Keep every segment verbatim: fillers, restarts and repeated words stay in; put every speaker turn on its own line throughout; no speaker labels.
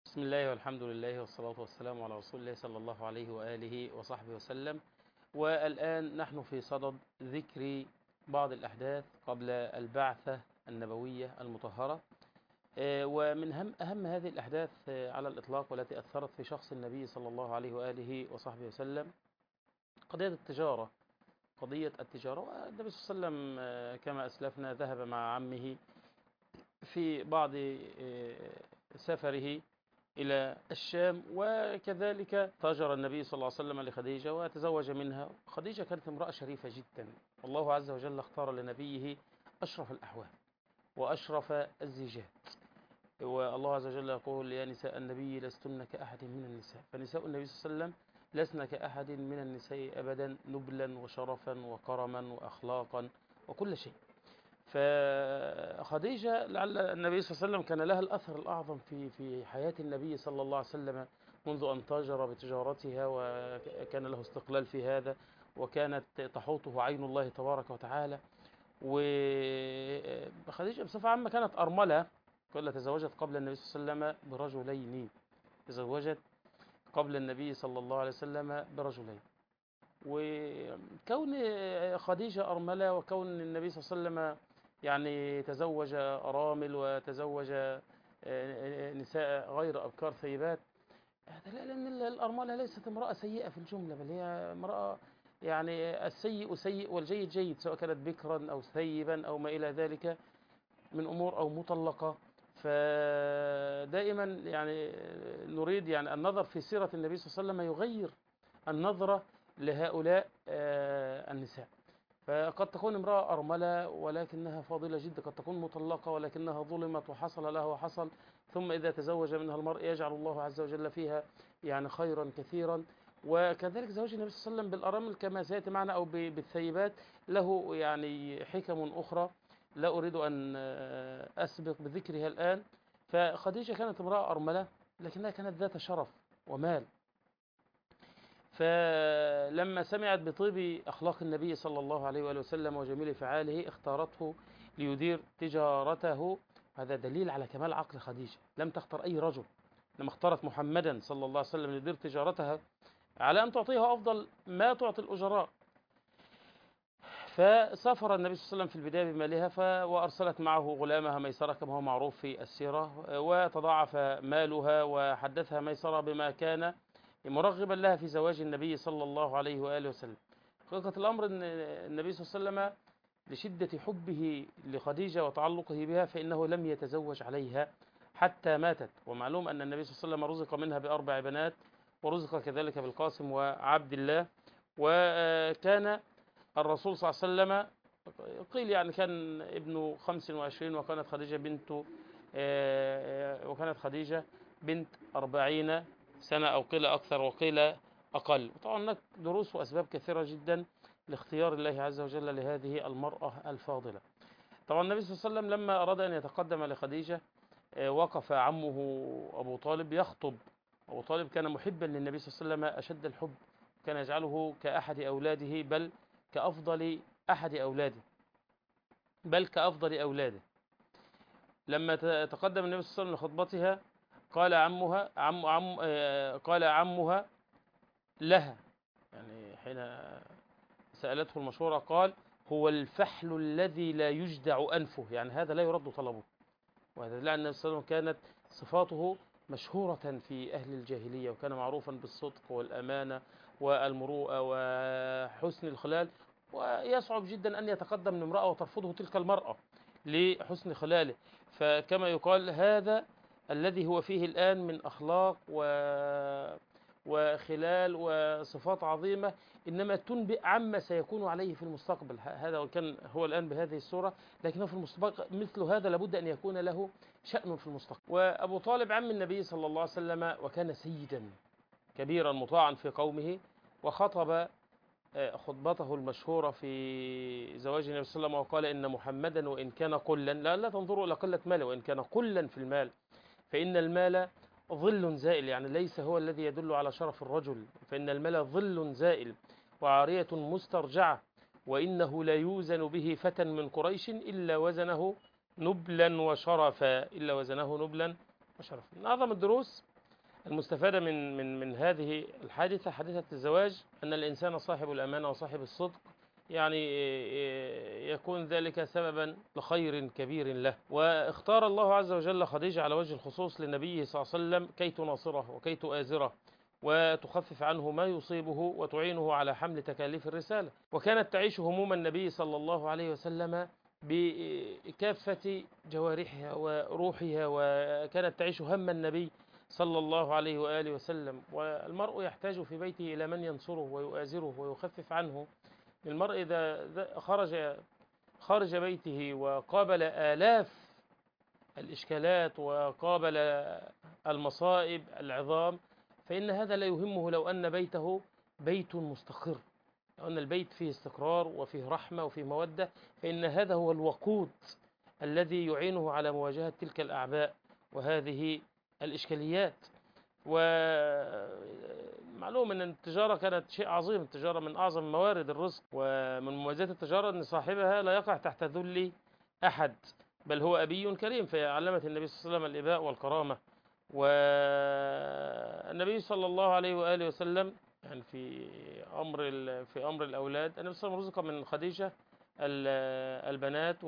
بسم الله والحمد لله والصلاة والسلام على رسول الله صلى الله عليه وآله وصحبه وسلم. والآن نحن في صدد ذكر بعض الأحداث قبل البعثة النبوية المطهرة. آه، ومن هم أهم هذه الأحداث آه، على الإطلاق والتي أثرت في شخص النبي صلى الله عليه وآله وصحبه وسلم قضية التجارة. قضية التجارة والنبي صلى الله عليه وسلم آه، كما أسلفنا ذهب مع عمه في بعض آه، سفره إلى الشام، وكذلك تاجر النبي صلى الله عليه وسلم لخديجة وتزوج منها. خديجة كانت امرأة شريفة جدا، والله عز وجل اختار لنبيه أشرف الأحوال وأشرف الزيجات. والله عز وجل يقول: يا نساء النبي لستن كأحد من النساء. فنساء النبي صلى الله عليه وسلم لسنا كأحد من النساء أبدا، نبلا وشرفا وكرما وأخلاقا وكل شيء. فخديجة لعل النبي صلى الله عليه وسلم كان لها الأثر الأعظم في في حياة النبي صلى الله عليه وسلم منذ أن تاجر بتجارتها، وكان له استقلال في هذا، وكانت تحوطه عين الله تبارك وتعالى. وخديجة بصفة عامة كانت أرملة، قال تزوجت قبل النبي صلى الله عليه وسلم برجلين. تزوجت قبل النبي صلى الله عليه وسلم برجلين. وكون خديجة أرملة، وكون النبي صلى الله عليه وسلم يعني تزوج أرامل وتزوج آه، نساء غير أبكار ثيبات، هذا لا، لأن الأرملة ليست امرأة سيئة في الجملة، بل هي امرأة يعني السيء سيء والجيد جيد، سواء كانت بكرا أو ثيبا أو ما إلى ذلك من أمور، أو مطلقة. فدائما يعني نريد يعني النظر في سيرة النبي صلى الله عليه وسلم يغير النظرة لهؤلاء آه، النساء. فقد تكون امرأة أرملة ولكنها فاضلة جدا، قد تكون مطلقة ولكنها ظلمت وحصل لها وحصل، ثم إذا تزوج منها المرء يجعل الله عز وجل فيها يعني خيرا كثيرا. وكذلك زواج النبي صلى الله عليه وسلم بالأرامل كما سيأتي معنا أو بالثيبات له يعني حكم أخرى لا أريد أن آه، أسبق بذكرها الآن. فخديجة كانت امرأة أرملة لكنها كانت ذات شرف ومال. فلما سمعت بطيب أخلاق النبي صلى الله عليه وآله وسلم وجميل فعاله اختارته ليدير تجارته. هذا دليل على كمال عقل خديجة، لم تختار أي رجل، لما اختارت محمدا صلى الله عليه وسلم ليدير تجارتها على أن تعطيها أفضل ما تعطي الأجراء. فسافر النبي صلى الله عليه وسلم في البداية بمالها ف... وأرسلت معه غلامها ميسرة كما هو معروف في السيرة، وتضاعف مالها، وحدثها ميسرة بما كان مرغبا لها في زواج النبي صلى الله عليه وآله وسلم. حقيقة الأمر أن النبي صلى الله عليه وسلم لشدة حبه لخديجة وتعلقه بها فإنه لم يتزوج عليها حتى ماتت. ومعلوم أن النبي صلى الله عليه وسلم رزق منها بأربع بنات، ورزق كذلك بالقاسم وعبد الله. وكان الرسول صلى الله عليه وسلم قيل يعني كان ابن خمس وعشرين، وكانت خديجة بنت وكانت خديجة بنت أربعين سنة، أو قيل أكثر وقيل أقل. وطبعا هناك دروس وأسباب كثيرة جدا لاختيار الله عز وجل لهذه المرأة الفاضلة. طبعا النبي صلى الله عليه وسلم لما أراد أن يتقدم لخديجة وقف عمه أبو طالب يخطب. أبو طالب كان محبا للنبي صلى الله عليه وسلم أشد الحب، كان يجعله كأحد أولاده، بل كأفضل أحد أولاده بل كأفضل أولاده. لما تقدم النبي صلى الله عليه وسلم لخطبتها قال عمها عم عم آه، قال عمها لها، يعني حين سألته المشورة قال: هو الفحل الذي لا يجدع أنفه، يعني هذا لا يرد طلبه. وهذا لأن النبي صلى الله عليه وسلم كانت صفاته مشهورة في أهل الجاهلية، وكان معروفا بالصدق والأمانة والمروءة وحسن الخلال. ويصعب جدا أن يتقدم لامرأة وترفضه تلك المرأة لحسن خلاله. فكما يقال هذا الذي هو فيه الآن من أخلاق و وخلال وصفات عظيمة، إنما تنبئ عما سيكون عليه في المستقبل. هذا وكان هو الآن بهذه الصورة، لكنه في المستقبل مثل هذا لابد أن يكون له شأن في المستقبل. وأبو طالب عم النبي صلى الله عليه وسلم، وكان سيدا كبيرا مطاعا في قومه، وخطب خطبته المشهورة في زواج النبي صلى الله عليه وسلم وقال: إن محمدا وإن كان قلا، لا, لا تنظروا إلى قلة ماله، وإن كان قلا في المال فإن المال ظل زائل، يعني ليس هو الذي يدل على شرف الرجل، فإن المال ظل زائل وعارية مسترجعة، وإنه لا يوزن به فتى من قريش إلا وزنه نبلا وشرفا إلا وزنه نبلا وشرفا. من أعظم الدروس المستفادة من من من هذه الحادثة، حادثة الزواج، أن الإنسان صاحب الأمانة وصاحب الصدق يعني يكون ذلك سببا لخير كبير له. واختار الله عز وجل خديجة على وجه الخصوص للنبي صلى الله عليه وسلم كي تناصره وكي تؤازره وتخفف عنه ما يصيبه وتعينه على حمل تكاليف الرسالة. وكانت تعيش هموم النبي صلى الله عليه وسلم بكافة جوارحها وروحها، وكانت تعيش هم النبي صلى الله عليه وآله وسلم. والمرء يحتاج في بيته إلى من ينصره ويؤازره ويخفف عنه. المرء إذا خرج خارج بيته وقابل آلاف الإشكالات وقابل المصائب العظام، فإن هذا لا يهمه لو أن بيته بيت مستقر، لو أن البيت فيه استقرار وفيه رحمة وفيه مودة، فإن هذا هو الوقود الذي يعينه على مواجهة تلك الأعباء وهذه الإشكاليات. ومعلوم أن التجارة كانت شيء عظيم، التجارة من أعظم موارد الرزق، ومن مميزات التجارة أن صاحبها لا يقع تحت ذل أحد، بل هو أبي كريم. فعلمت النبي صلى الله عليه وسلم الإباء والكرامة. والنبي صلى الله عليه وآله وسلم يعني في أمر في أمر الأولاد، النبي صلى الله عليه وسلم رزق من خديجة البنات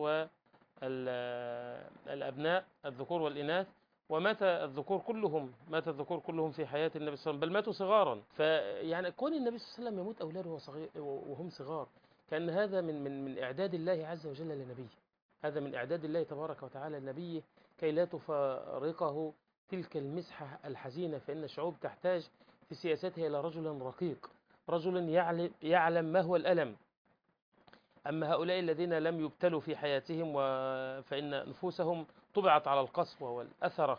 والأبناء الذكور والإناث، ومات الذكور كلهم مات الذكور كلهم في حياة النبي صلى الله عليه وسلم، بل ماتوا صغارا. فيعني كون النبي صلى الله عليه وسلم يموت أولاده وهم صغار، كان هذا من من من إعداد الله عز وجل لنبيه، هذا من إعداد الله تبارك وتعالى لنبيه كي لا تفارقه تلك المسحة الحزينة. فإن الشعوب تحتاج في سياستها إلى رجل رقيق، رجل يعلم, يعلم ما هو الألم. أما هؤلاء الذين لم يبتلوا في حياتهم فإن نفوسهم طبعت على القسوة والأثرة،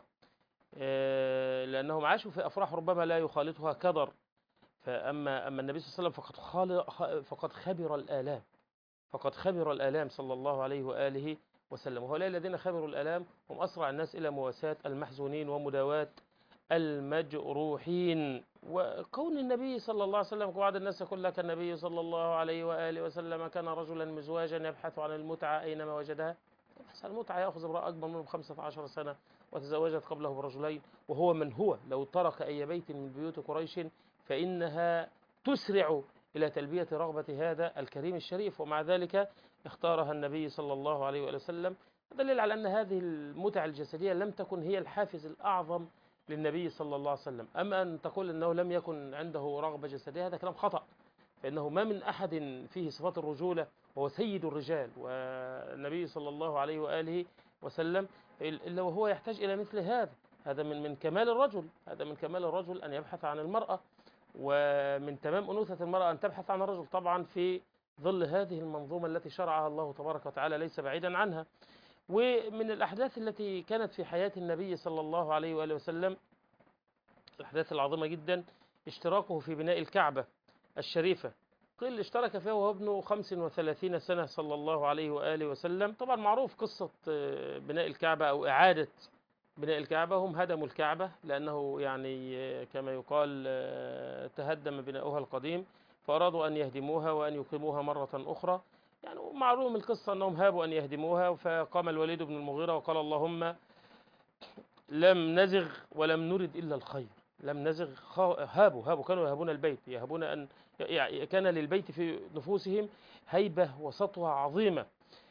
لأنهم عاشوا في أفراح ربما لا يخالطها كدر. فأما أما النبي صلى الله عليه وسلم فقد فقد خبر الآلام، فقد خبر الآلام صلى الله عليه وآله وسلم. وهؤلاء الذين خبروا الآلام هم أسرع الناس إلى مواساة المحزونين ومداواة المجروحين. وكون النبي صلى الله عليه وسلم، بعض الناس يقول لك النبي صلى الله عليه وآله وسلم كان رجلا مزواجا يبحث عن المتعة أينما وجدها. يبحث عن المتعة، يأخذ امرأة أكبر منه بخمسة عشر سنة وتزوجت قبله برجلين، وهو من هو لو ترك أي بيت من بيوت قريش فإنها تسرع إلى تلبية رغبة هذا الكريم الشريف. ومع ذلك اختارها النبي صلى الله عليه وسلم، دليل على أن هذه المتع الجسدية لم تكن هي الحافز الأعظم للنبي صلى الله عليه وسلم. أما أن تقول أنه لم يكن عنده رغبة جسدية، هذا كلام خطأ، فإنه ما من أحد فيه صفات الرجولة وهو سيد الرجال والنبي صلى الله عليه وآله وسلم إلا وهو يحتاج إلى مثل هذا. هذا من من كمال الرجل، هذا من كمال الرجل أن يبحث عن المرأة، ومن تمام أنوثة المرأة أن تبحث عن الرجل، طبعا في ظل هذه المنظومة التي شرعها الله تبارك وتعالى ليس بعيدا عنها. ومن الأحداث التي كانت في حياة النبي صلى الله عليه وآله وسلم الأحداث العظيمة جدا اشتراكه في بناء الكعبة الشريفة. قيل اشترك فيها وهو ابن خمس وثلاثين سنة صلى الله عليه وآله وسلم. طبعا معروف قصة بناء الكعبة أو إعادة بناء الكعبة. هم هدموا الكعبة لأنه يعني كما يقال تهدم بناؤها القديم، فأرادوا أن يهدموها وأن يقيموها مرة أخرى. يعني معلوم القصة أنهم هابوا أن يهدموها، فقام الوليد بن المغيرة وقال اللهم لم نزغ ولم نرد إلا الخير. لم نزغ، هابوا هابوا كانوا يهبون البيت، يهبون أن يعني كان للبيت في نفوسهم هيبة وسطوة عظيمة.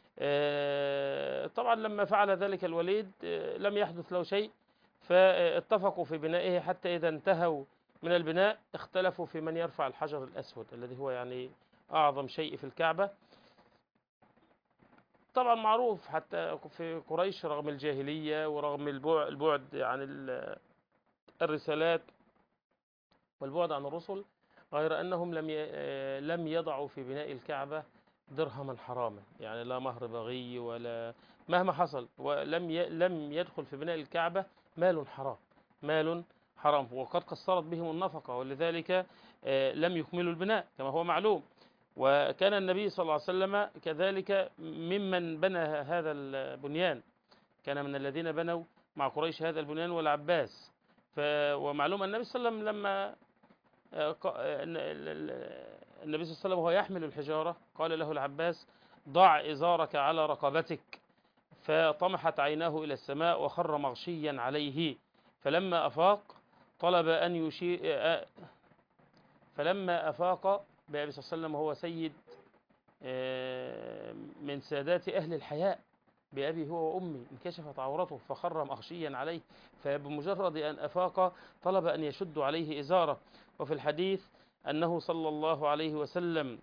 طبعا لما فعل ذلك الوليد لم يحدث له شيء، فاتفقوا في بنائه حتى إذا انتهوا من البناء اختلفوا في من يرفع الحجر الأسود الذي هو يعني أعظم شيء في الكعبة. طبعا معروف حتى في قريش رغم الجاهلية ورغم البعد عن الرسالات والبعد عن الرسل، غير أنهم لم لم يضعوا في بناء الكعبة درهما حراما، يعني لا مهر بغي ولا مهما حصل، ولم لم يدخل في بناء الكعبة مال حرام، مال حرام، وقد قصرت بهم النفقة، ولذلك لم يكملوا البناء كما هو معلوم. وكان النبي صلى الله عليه وسلم كذلك ممن بنى هذا البنيان، كان من الذين بنوا مع قريش هذا البنيان والعباس. ومعلوم النبي صلى الله عليه وسلم لما النبي صلى الله عليه وسلم وهو يحمل الحجارة قال له العباس ضع إزارك على رقبتك، فطمحت عيناه إلى السماء وخر مغشيا عليه، فلما أفاق طلب أن يشير، فلما أفاق بأبي صلى الله عليه وسلم وهو سيد من سادات أهل الحياء بأبي هو وأمي، انكشفت عورته فخر مغشيا عليه، فبمجرد أن أفاق طلب أن يشد عليه إزاره. وفي الحديث أنه صلى الله عليه وسلم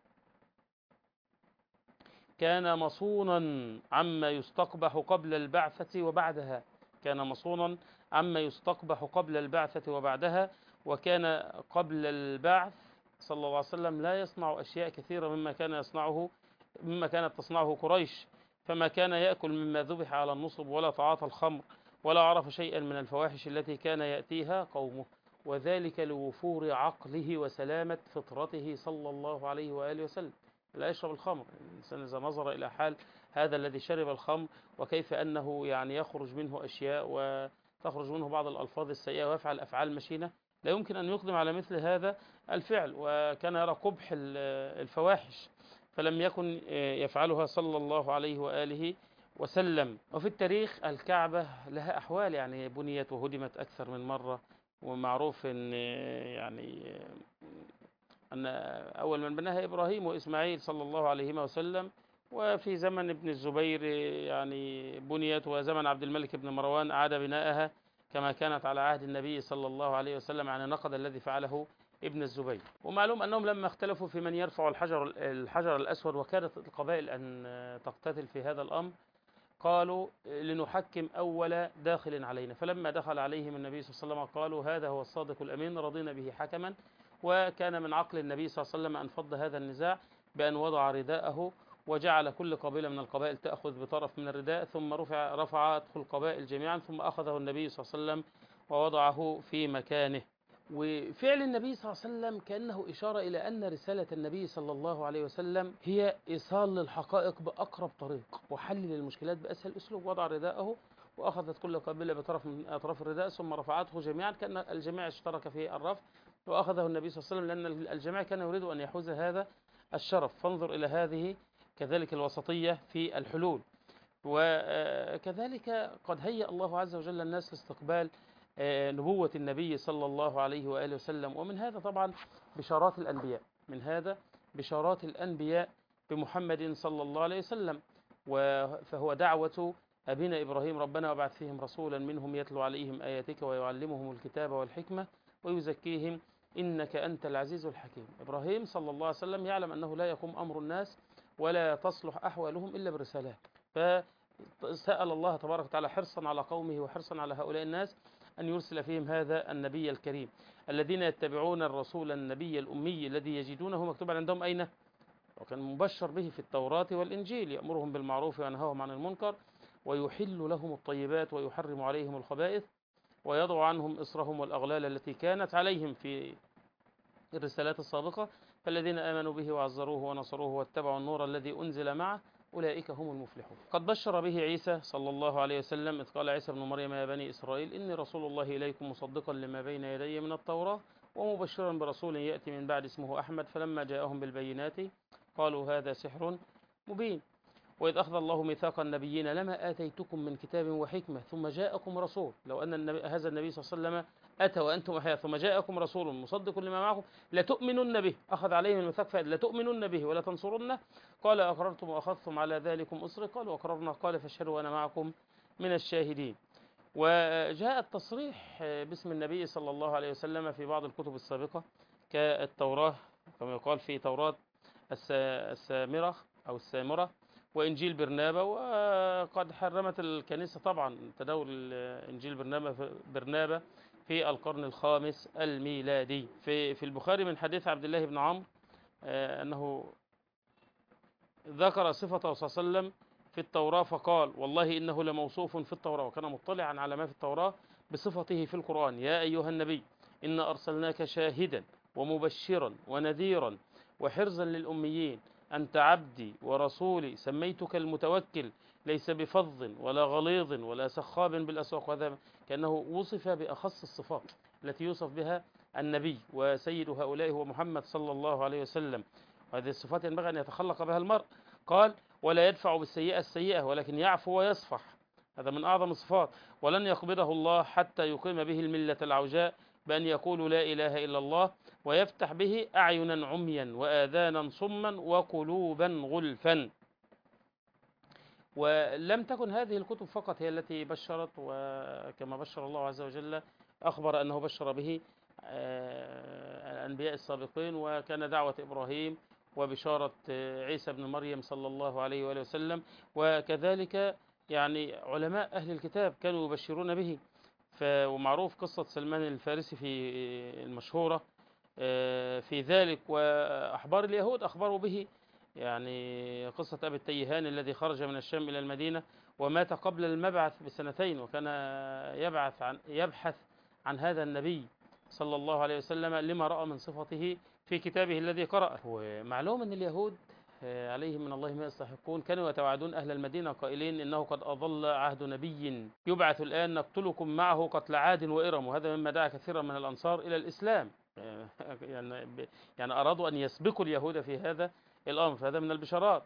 كان مصونا عما يستقبح قبل البعثة وبعدها، كان مصونا عما يستقبح قبل البعثة وبعدها، وكان قبل البعث صلى الله عليه وسلم لا يصنع أشياء كثيرة مما كان يصنعه مما كانت تصنعه قريش، فما كان يأكل مما ذبح على النصب ولا تعاطى الخمر ولا عرف شيئا من الفواحش التي كان يأتيها قومه، وذلك لوفور عقله وسلامة فطرته صلى الله عليه وآله وسلم. لا يشرب الخمر. الإنسان إذا نظر إلى حال هذا الذي شرب الخمر وكيف أنه يعني يخرج منه أشياء وتخرج منه بعض الألفاظ السيئة ويفعل أفعال مشينة، لا يمكن أن يقدم على مثل هذا الفعل، وكان يرى قبح الفواحش فلم يكن يفعلها صلى الله عليه وآله وسلم. وفي التاريخ الكعبة لها أحوال، يعني بنيت وهدمت أكثر من مرة، ومعروف أن يعني أن أول من بناها إبراهيم وإسماعيل صلى الله عليه وسلم، وفي زمن ابن الزبير يعني بنيت، وزمن عبد الملك بن مروان أعاد بناءها كما كانت على عهد النبي صلى الله عليه وسلم عن النقد الذي فعله ابن الزبير. ومعلوم أنهم لما اختلفوا في من يرفع الحجر الحجر الأسود، وكانت القبائل أن تقتتل في هذا الأمر، قالوا لنحكم أول داخل علينا، فلما دخل عليهم النبي صلى الله عليه وسلم قالوا هذا هو الصادق الأمين رضينا به حكما. وكان من عقل النبي صلى الله عليه وسلم أن فض هذا النزاع بأن وضع رداءه وجعل كل قبيلة من القبائل تأخذ بطرف من الرداء، ثم رفع رفعت القبائل جميعا، ثم أخذه النبي صلى الله عليه وسلم ووضعه في مكانه. وفعل النبي صلى الله عليه وسلم كأنه إشارة إلى أن رسالة النبي صلى الله عليه وسلم هي إيصال للحقائق بأقرب طريق وحل للمشكلات بأسهل أسلوب. وضع رداءه وأخذت كل قبيلة بطرف من أطراف الرداء ثم رفعته جميعا، كأن الجميع اشترك في الرفع، وأخذه النبي صلى الله عليه وسلم لأن الجميع كان يريد أن يحوز هذا الشرف. فانظر إلى هذه كذلك الوسطية في الحلول. وكذلك قد هيأ الله عز وجل الناس لاستقبال نبوة النبي صلى الله عليه وآله وسلم. ومن هذا طبعا بشارات الأنبياء، من هذا بشارات الأنبياء بمحمد صلى الله عليه وسلم، فهو دعوة أبينا إبراهيم ربنا وابعث فيهم رسولا منهم يتلو عليهم آياتك ويعلمهم الكتاب والحكمة ويزكيهم إنك أنت العزيز الحكيم. إبراهيم صلى الله عليه وسلم يعلم أنه لا يقوم أمر الناس ولا تصلح أحوالهم إلا برسالات، فسأل الله تبارك وتعالى حرصا على قومه وحرصا على هؤلاء الناس أن يرسل فيهم هذا النبي الكريم، الذين يتبعون الرسول النبي الأمي الذي يجدونه مكتوبا عندهم أين؟ وكان مبشر به في التوراة والإنجيل، يأمرهم بالمعروف وينهاهم عن المنكر ويحل لهم الطيبات ويحرم عليهم الخبائث ويضع عنهم إصرهم والأغلال التي كانت عليهم في الرسالات السابقة، فالذين آمنوا به وعزروه ونصروه واتبعوا النور الذي أنزل معه أولئك هم المفلحون. قد بشر به عيسى صلى الله عليه وسلم إذ قال عيسى ابن مريم يا بني إسرائيل إني رسول الله إليكم مصدقا لما بين يدي من التوراة ومبشرا برسول يأتي من بعد اسمه أحمد، فلما جاءهم بالبينات قالوا هذا سحر مبين. وإذ أخذ الله ميثاق النبيين لما آتيتكم من كتاب وحكمة ثم جاءكم رسول، لو أن النبي هذا النبي صلى الله عليه وسلم أتى وأنتم أحياء ثم جاءكم رسول مصدق لما معكم لتؤمنن به، أخذ عليهم الميثاق فائد لتؤمنن به ولا تنصرنه، قال أقررتم وأخذتم على ذلكم أصري قالوا أقررنا قال فاشهدوا وأنا معكم من الشاهدين. وجاء التصريح باسم النبي صلى الله عليه وسلم في بعض الكتب السابقة كالتوراة كما يقال في توراة السامرة أو السامرة وإنجيل برنابا، وقد حرمت الكنيسة طبعا تداول إنجيل برنابا برنابا في القرن الخامس الميلادي. في في البخاري من حديث عبد الله بن عمرو أنه ذكر صفته صلى الله عليه وسلم في التوراة فقال والله إنه لموصوف في التوراة، وكان مطلعا على ما في التوراة بصفته في القرآن، يا أيها النبي إنا أرسلناك شاهدا ومبشرا ونذيرا وحرزا للأميين أنت عبدي ورسولي سميتك المتوكل ليس بفظ ولا غليظ ولا سخاب بالأسواق. وهذا كأنه وصف بأخص الصفات التي يوصف بها النبي، وسيد هؤلاء هو محمد صلى الله عليه وسلم، وهذه الصفات ينبغي أن يتخلق بها المرء. قال ولا يدفع بالسيئة السيئة ولكن يعفو ويصفح، هذا من أعظم الصفات. ولن يقبضه الله حتى يقيم به الملة العوجاء بأن يقولوا لا إله إلا الله، ويفتح به أعينا عميا وآذانا صما وقلوبا غلفا. ولم تكن هذه الكتب فقط هي التي بشرت، وكما بشر الله عز وجل أخبر أنه بشر به الأنبياء السابقين، وكان دعوة إبراهيم وبشارة عيسى بن مريم صلى الله عليه وآله وسلم، وكذلك يعني علماء أهل الكتاب كانوا يبشرون به. ومعروف قصة سلمان الفارسي في المشهورة في ذلك، وأحبار اليهود أخبروا به، يعني قصة أبي التيهان الذي خرج من الشام إلى المدينة ومات قبل المبعث بسنتين، وكان يبعث عن يبحث عن هذا النبي صلى الله عليه وسلم لما رأى من صفته في كتابه الذي قرأه. ومعلوم أن اليهود عليهم من الله ما يستحقون كانوا يتوعدون أهل المدينة قائلين إنه قد أضل عهد نبي يبعث الآن نقتلكم معه قتل عاد وإرم، وهذا مما دعا كثيرا من الأنصار إلى الإسلام. يعني يعني أرادوا أن يسبقوا اليهود في هذا الأمر، فهذا من البشارات.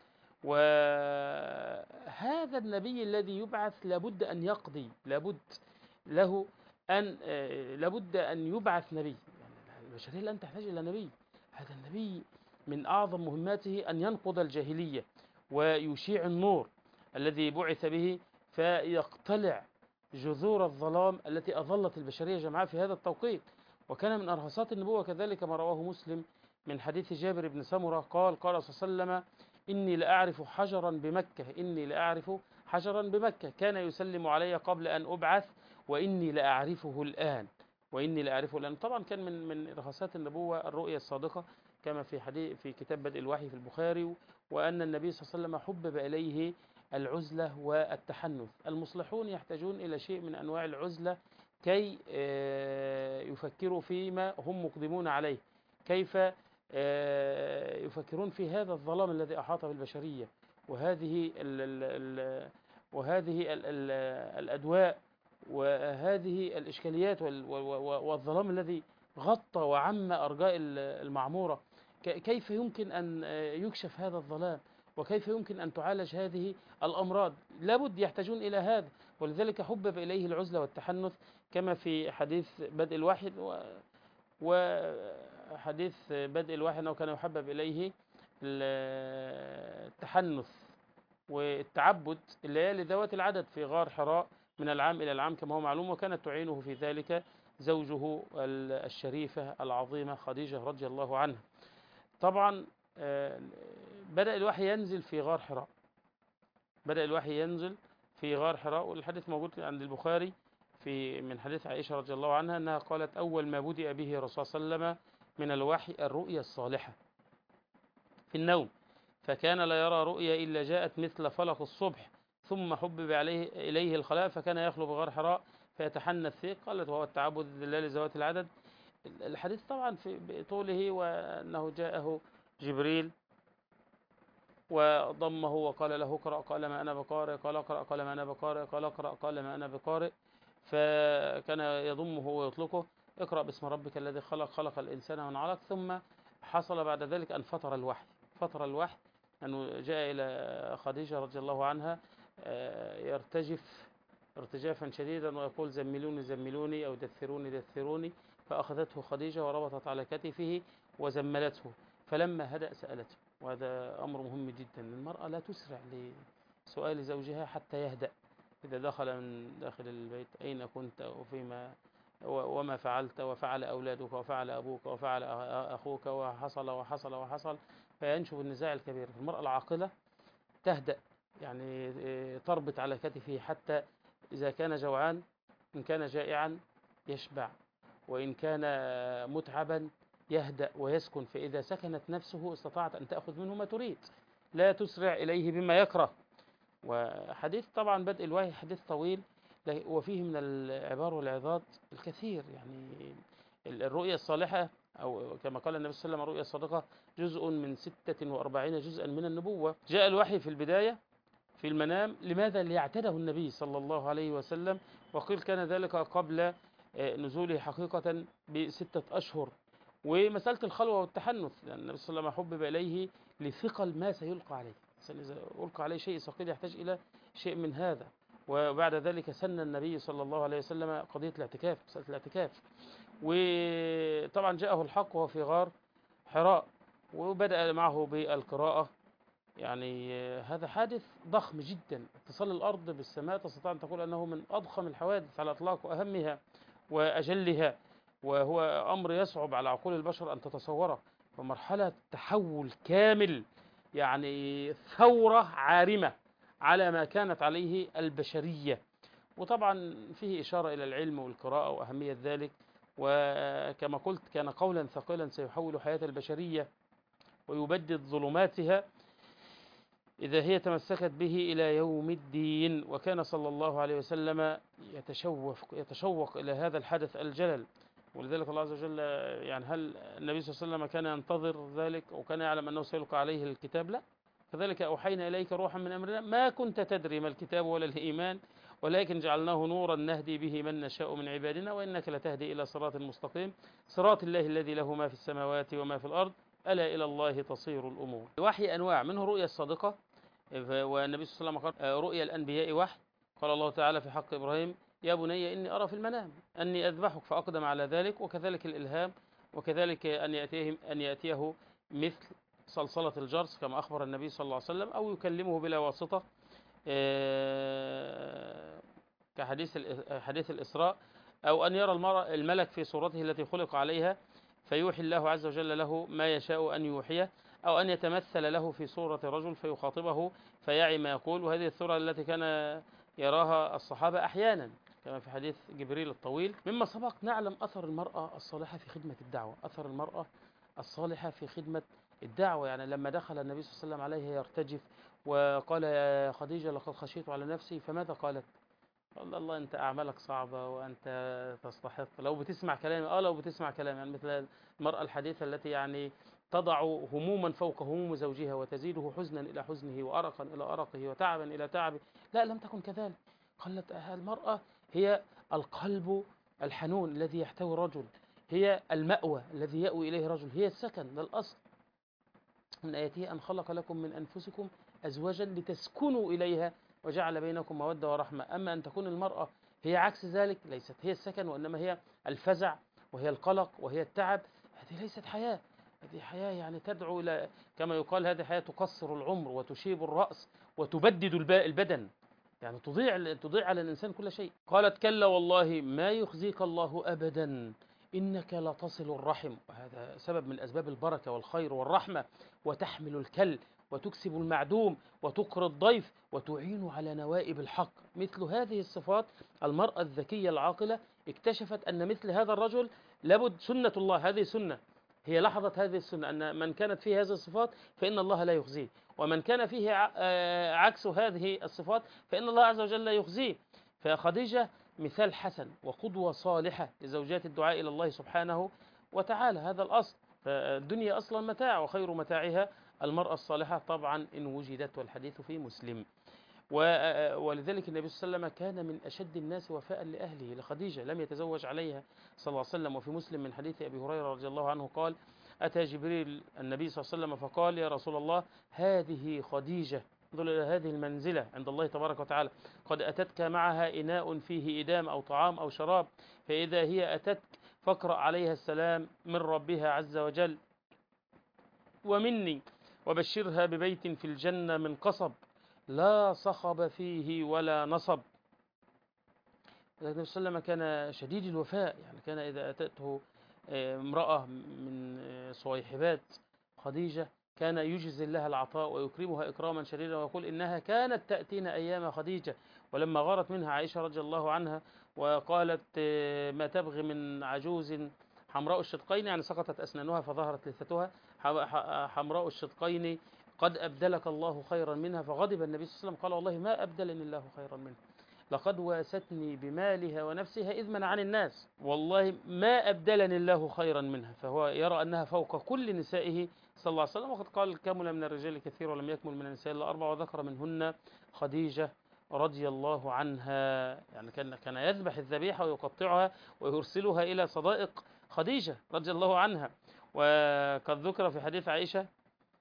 وهذا النبي الذي يبعث لابد أن يقضي، لابد له أن لابد أن يبعث نبي. يعني البشرية لن تحتاج إلى نبي. هذا النبي من أعظم مهماته أن ينقض الجاهلية ويشيع النور الذي بعث به، فيقتلع جذور الظلام التي أظلت البشرية جمعاء في هذا التوقيت. وكان من أرهصات النبوة كذلك ما رواه مسلم من حديث جابر بن سمرة قال قال صلى الله عليه وسلم: إني لأعرف حجرا بمكة إني لأعرف حجرا بمكة كان يسلم علي قبل أن أبعث وإني لأعرفه الآن وإني لأعرفه الآن. طبعا كان من من إرهاصات النبوة الرؤيا الصادقة كما في حديث في كتاب بدء الوحي في البخاري، وأن النبي صلى الله عليه وسلم حبب إليه العزلة والتحنث. المصلحون يحتاجون إلى شيء من أنواع العزلة كي يفكروا فيما هم مقدمون عليه، كيف يفكرون في هذا الظلام الذي أحاط بالبشرية، وهذه ال ال ال وهذه ال ال الأدواء وهذه الإشكاليات والظلام الذي غطى وعم أرجاء المعمورة. كيف يمكن أن يكشف هذا الظلام، وكيف يمكن أن تعالج هذه الأمراض؟ لابد يحتاجون إلى هذا، ولذلك حبب إليه العزلة والتحنث كما في حديث بدء الوحي وحديث بدء الوحي أنه كان يحبب إليه التحنث والتعبد الليالي ذوات العدد في غار حراء من العام إلى العام كما هو معلوم، وكانت تعينه في ذلك زوجه الشريفة العظيمة خديجة رضي الله عنها. طبعا بدأ الوحي ينزل في غار حراء، بدأ الوحي ينزل في غار حراء، والحديث موجود عند البخاري في من حديث عائشة رضي الله عنها أنها قالت: أول ما بدأ به الرسول صلى الله عليه وسلم من الوحي الرؤيا الصالحة في النوم، فكان لا يرى رؤيا إلا جاءت مثل فلق الصبح، ثم حبب عليه إليه الخلاء فكان يخلو بغار حراء فيتحنث فيه. قالت: وهو التعبد لله ذوات العدد. الحديث طبعا في بطوله، وأنه جاءه جبريل وضمه وقال له: اقرأ، قال: ما أنا بقارئ. قال: اقرأ، قال: ما أنا بقارئ. قال: اقرأ، قال: ما أنا بقارئ. فكان يضمه ويطلقه: اقرأ باسم ربك الذي خلق، خلق الإنسان من علق. ثم حصل بعد ذلك أن فطر الوحي، فطر الوحي أنه جاء إلى خديجة رضي الله عنها يرتجف ارتجافا شديدا ويقول: زملوني زملوني أو دثروني دثروني، فأخذته خديجة وربطت على كتفه وزملته، فلما هدأ سألته. وهذا أمر مهم جدا، المرأة لا تسرع لسؤال زوجها حتى يهدأ. إذا دخل من داخل البيت: أين كنت وفيما وما فعلت وفعل أولادك وفعل أبوك وفعل أخوك وحصل وحصل وحصل، فينشب النزاع الكبير. المرأة العاقلة تهدأ، يعني تربط على كتفه حتى إذا كان جوعان، إن كان جائعا يشبع، وإن كان متعبا يهدأ ويسكن، فإذا سكنت نفسه استطاعت أن تأخذ منه ما تريد، لا تسرع إليه بما يكره. وحديث طبعا بدء الوحي حديث طويل وفيه من العبار والعظات الكثير. يعني الرؤيا الصالحة أو كما قال النبي صلى الله عليه وسلم: الرؤيا الصادقة جزء من ستة وأربعين جزءا من النبوة. جاء الوحي في البداية في المنام، لماذا؟ ليعتده النبي صلى الله عليه وسلم، وقيل كان ذلك قبل نزوله حقيقة بستة أشهر. ومسألة الخلوة والتحنث، لأن النبي صلى الله عليه وسلم حبب إليه لثقل ما سيلقى عليه، إذا ألقى عليه شيء ثقيل يحتاج إلى شيء من هذا. وبعد ذلك سن النبي صلى الله عليه وسلم قضية الاعتكاف، مسألة الاعتكاف. وطبعا جاءه الحق وهو في غار حراء، وبدأ معه بالقراءة. يعني هذا حادث ضخم جدا، اتصال الأرض بالسماء تستطيع أن تقول أنه من أضخم الحوادث على الإطلاق وأهمها وأجلها، وهو أمر يصعب على عقول البشر أن تتصوره. فمرحلة تحول كامل، يعني ثورة عارمة على ما كانت عليه البشرية. وطبعا فيه إشارة إلى العلم والقراءة وأهمية ذلك، وكما قلت كان قولا ثقيلا سيحول حياة البشرية ويبدد ظلماتها إذا هي تمسكت به إلى يوم الدين. وكان صلى الله عليه وسلم يتشوق يتشوق إلى هذا الحدث الجلل، ولذلك الله عز وجل يعني هل النبي صلى الله عليه وسلم كان ينتظر ذلك وكان يعلم أنه سيلقى عليه الكتاب؟ لا. كذلك أوحينا إليك روحا من أمرنا ما كنت تدري ما الكتاب ولا الإيمان ولكن جعلناه نورا نهدي به من نشاء من عبادنا وإنك لتهدي إلى صراط مستقيم صراط الله الذي له ما في السماوات وما في الأرض ألا إلى الله تصير الأمور. الوحي أنواع، منه رؤيا الصادقة، والنبي صلى الله عليه وسلم قال رؤيا الأنبياء وحي. قال الله تعالى في حق إبراهيم يا بني إني أرى في المنام أني أذبحك فأقدم على ذلك. وكذلك الإلهام، وكذلك أن يأتيه أن يأتيه مثل صلصلة الجرس كما أخبر النبي صلى الله عليه وسلم، أو يكلمه بلا واسطة كحديث حديث الإسراء، أو أن يرى الملك في صورته التي خلق عليها فيوحي الله عز وجل له ما يشاء أن يوحيه، أو أن يتمثل له في صورة رجل فيخاطبه فيعي ما يقول. وهذه الصورة التي كان يراها الصحابة أحيانا كما في حديث جبريل الطويل. مما سبق نعلم أثر المرأة الصالحة في خدمة الدعوة، أثر المرأة الصالحة في خدمة الدعوة. يعني لما دخل النبي صلى الله عليه وسلم عليها يرتجف وقال يا خديجة لقد خشيت على نفسي، فماذا قالت؟ قال الله أنت أعمالك صعبة وأنت تستحق، لو بتسمع كلامي آه لو بتسمع كلامي. يعني مثل المرأة الحديثة التي يعني تضع هموما فوق هموم زوجها وتزيده حزنا إلى حزنه وأرقا إلى أرقه وتعبا إلى تعبه. لا، لم تكن كذلك. قالت المرأة هي القلب الحنون الذي يحتوي الرجل، هي المأوى الذي يأوي إليه الرجل، هي السكن للأصل. من آياته أن خلق لكم من أنفسكم أزواجا لتسكنوا إليها وجعل بينكم مودة ورحمة. أما أن تكون المرأة هي عكس ذلك، ليست هي السكن وإنما هي الفزع وهي القلق وهي التعب، هذه ليست حياة. هذه حياة يعني تدعو إلى كما يقال هذه حياة تقصر العمر وتشيب الرأس وتبدد البدن، يعني تضيع تضيع على الإنسان كل شيء. قالت كلا والله ما يخزيك الله أبدا إنك لتصل الرحم، وهذا سبب من أسباب البركة والخير والرحمة، وتحمل الكل وتكسب المعدوم وتقري الضيف وتعين على نوائب الحق. مثل هذه الصفات المرأة الذكية العاقلة اكتشفت أن مثل هذا الرجل لابد سنة الله، هذه سنة، هي لاحظت هذه السنة أن من كانت فيه هذه الصفات فإن الله لا يخزيه، ومن كان فيه عكس هذه الصفات فإن الله عز وجل لا يخزيه. فخديجة مثال حسن وقدوة صالحة لزوجات الدعاء إلى الله سبحانه وتعالى. هذا الأصل، فالدنيا أصلا متاع وخير متاعها المرأة الصالحة طبعا إن وجدت، والحديث في مسلم. ولذلك النبي صلى الله عليه وسلم كان من أشد الناس وفاء لأهله لخديجة، لم يتزوج عليها صلى الله عليه وسلم. وفي مسلم من حديث أبي هريرة رضي الله عنه قال أتى جبريل النبي صلى الله عليه وسلم فقال يا رسول الله هذه خديجة، انظر إلى هذه المنزلة عند الله تبارك وتعالى، قد أتتك معها إناء فيه إدام أو طعام أو شراب، فإذا هي أتتك فاقرأ عليها السلام من ربها عز وجل ومني، وبشرها ببيت في الجنة من قصب لا صخب فيه ولا نصب. النبي صلى الله عليه وسلم كان شديد الوفاء، يعني كان إذا أتته امرأة من صويحبات خديجة كان يجزل لها العطاء ويكرمها إكراما شديدا، ويقول إنها كانت تأتينا أيام خديجة. ولما غارت منها عائشة رضي الله عنها وقالت ما تبغي من عجوز حمراء الشدقين، يعني سقطت أسنانها فظهرت لثتها، حمراء الشدقين قد أبدلك الله خيرا منها، فغضب النبي صلى الله عليه وسلم قال والله ما أبدلني الله خيرا منها، لقد واستني بمالها ونفسها إذ منعني الناس، والله ما أبدلني الله خيرا منها. فهو يرى أنها فوق كل نسائه صلى الله عليه وسلم. وقد قال كمل من الرجال كثير ولم يكمل من النساء إلا أربع، وذكر منهن خديجة رضي الله عنها. يعني كان كان يذبح الذبيحة ويقطعها ويرسلها إلى صدائق خديجة رضي الله عنها. وقد ذكر في حديث عائشة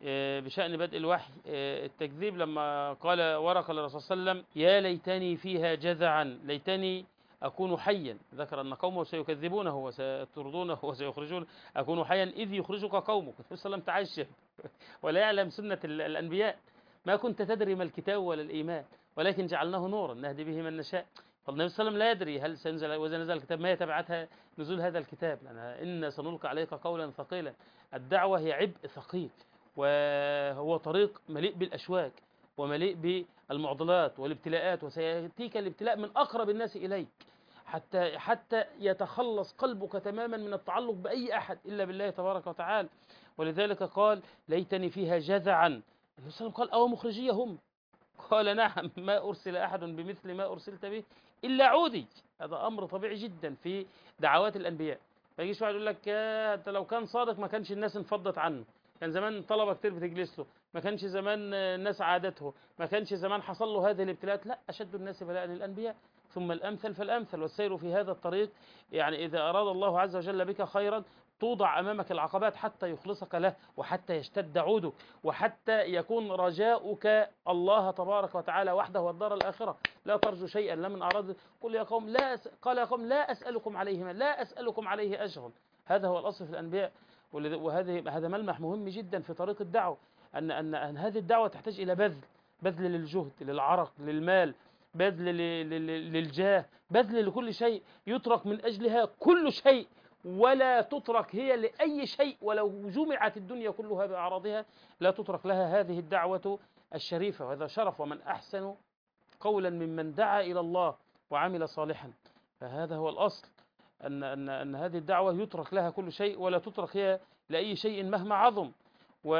آه، بشأن بدء الوحي، آه، التكذيب لما قال ورقة للرسول صلى الله عليه وسلم يا ليتني فيها جذعا ليتني أكون حيا، ذكر أن قومه سيكذبونه وسيطردونه وسيخرجون، أكون حيا إذ يخرجك قومك. النبي صلى الله عليه وسلم تعجب ولا يعلم سنة ال- الأنبياء، ما كنت تدري ما الكتاب ولا الإيمان ولكن جعلناه نورا نهدي به من نشاء. فالنبي صلى الله عليه وسلم لا يدري هل سينزل وإذا نزل الكتاب ما تبعتها نزول هذا الكتاب، لأن إن سنلقي عليك قولا ثقيلا. الدعوة هي عبء ثقيل، وهو طريق مليء بالأشواك ومليء بالمعضلات والابتلاءات، وسيأتيك الابتلاء من أقرب الناس إليك حتى حتى يتخلص قلبك تماما من التعلق بأي أحد إلا بالله تبارك وتعالى. ولذلك قال ليتني فيها جذعا. النبي صلى الله عليه وسلم قال أو مخرجية هم؟ قال نعم، ما أرسل أحد بمثل ما أرسلت به إلا عودي. هذا أمر طبيعي جدا في دعوات الأنبياء. ما يجيش واحد يقول لك آه، أنت لو كان صادق ما كانش الناس انفضت عنه، كان زمان طلبة كتير بتجلس له، ما كانش زمان آه، الناس عادته، ما كانش زمان حصل له هذه الابتلاءات. لا، أشد الناس بلاء الأنبياء ثم الأمثل فالأمثل، والسير في هذا الطريق. يعني إذا أراد الله عز وجل بك خيرا توضع أمامك العقبات حتى يخلصك له، وحتى يشتد عودك، وحتى يكون رجاؤك الله تبارك وتعالى وحده والدار الآخرة. لا ترجو شيئا لا من أراد. قل يا قوم لا أس... قال يا قوم لا أسألكم عليه مال، لا أسألكم عليه أجرا. هذا هو الأصل في الأنبياء. ولذ- وهذه هذا ملمح مهم جدا في طريق الدعوة، أن أن أن هذه الدعوة تحتاج إلى بذل، بذل للجهد، للعرق، للمال، بذل ل- ل- للجاه، بذل لكل شيء، يترك من أجلها كل شيء ولا تترك هي لأي شيء. ولو جمعت الدنيا كلها بأعراضها لا تترك لها هذه الدعوة الشريفة، وهذا شرف. ومن أحسن قولا ممن دعا إلى الله وعمل صالحا. فهذا هو الأصل، أن, أن, أن هذه الدعوة يترك لها كل شيء ولا تترك هي لأي شيء مهما عظم. و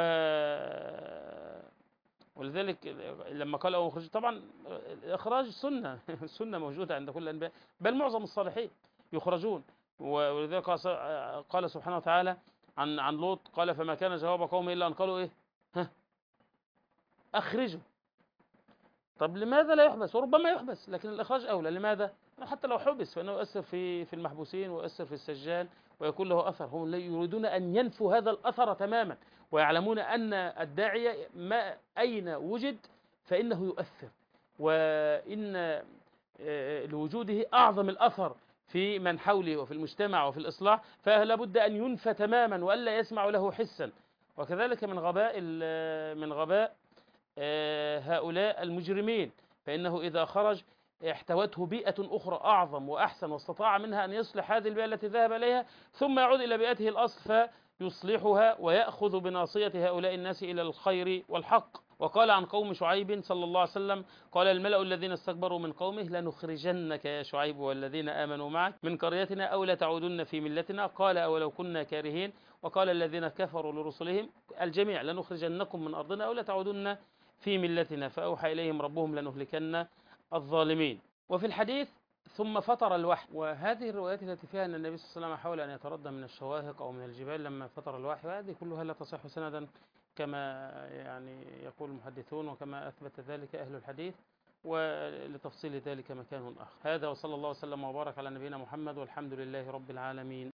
ولذلك لما قال أو مخرج، طبعا الإخراج سنة سنة موجودة عند كل الأنبياء، بل معظم الصالحين يخرجون. ولذلك قال سبحانه وتعالى عن عن لوط قال فما كان جواب قومه إلا أن قالوا إيه؟ ها أخرجوا. طب لماذا لا يحبس؟ وربما يحبس لكن الإخراج أولى. لماذا؟ حتى لو حبس فإنه يؤثر في في المحبوسين ويؤثر في السجان ويكون له أثر. هم يريدون أن ينفوا هذا الأثر تماما، ويعلمون أن الداعية ما أين وجد فإنه يؤثر، وإن لوجوده أعظم الأثر في من حوله وفي المجتمع وفي الإصلاح، فلا بد أن ينفى تماما وألا يسمع له حسا. وكذلك من غباء من غباء هؤلاء المجرمين، فإنه إذا خرج احتوته بيئة أخرى أعظم وأحسن، واستطاع منها أن يصلح هذه البيئة التي ذهب إليها، ثم يعود إلى بيئته الأصل فيصلحها ويأخذ بناصية هؤلاء الناس إلى الخير والحق. وقال عن قوم شعيب صلى الله عليه وسلم قال الملأ الذين استكبروا من قومه لنخرجنك يا شعيب والذين آمنوا معك من قريتنا أو لتعودن في ملتنا قال أولو كنا كارهين. وقال الذين كفروا لرسلهم الجميع لنخرجنكم من أرضنا أو لتعودن في ملتنا فأوحى إليهم ربهم لنهلكن الظالمين. وفي الحديث ثم فطر الوحي. وهذه الروايات التي فيها أن النبي صلى الله عليه وسلم حاول أن يتردى من الشواهق أو من الجبال لما فطر الوحي، وهذه كلها لا تصح سندا كما يعني يقول المحدثون وكما أثبت ذلك أهل الحديث، ولتفصيل ذلك مكان آخر. هذا وصلى الله وسلم وبارك على نبينا محمد والحمد لله رب العالمين.